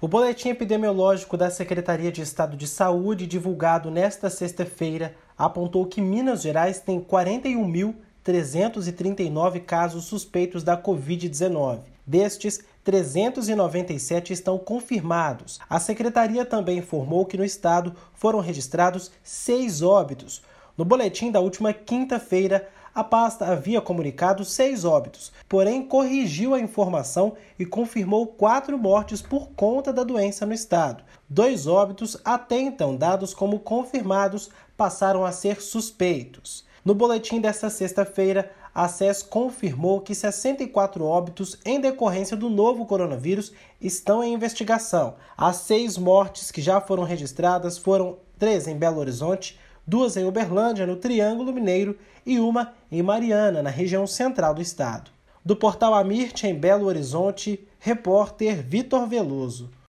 O boletim epidemiológico da Secretaria de Estado de Saúde, divulgado nesta sexta-feira, apontou que Minas Gerais tem 41.339 casos suspeitos da Covid-19. Destes, 397 estão confirmados. A Secretaria também informou que no estado foram registrados 6 óbitos. No boletim da última quinta-feira, a pasta havia comunicado 6 óbitos, porém corrigiu a informação e confirmou 4 mortes por conta da doença no estado. 2 óbitos, até então dados como confirmados, passaram a ser suspeitos. No boletim desta sexta-feira, a SES confirmou que 64 óbitos em decorrência do novo coronavírus estão em investigação. As 6 mortes que já foram registradas foram 3 em Belo Horizonte, 2 em Uberlândia, no Triângulo Mineiro, e 1 em Mariana, na região central do estado. Do portal Amirte, em Belo Horizonte, repórter Vitor Veloso.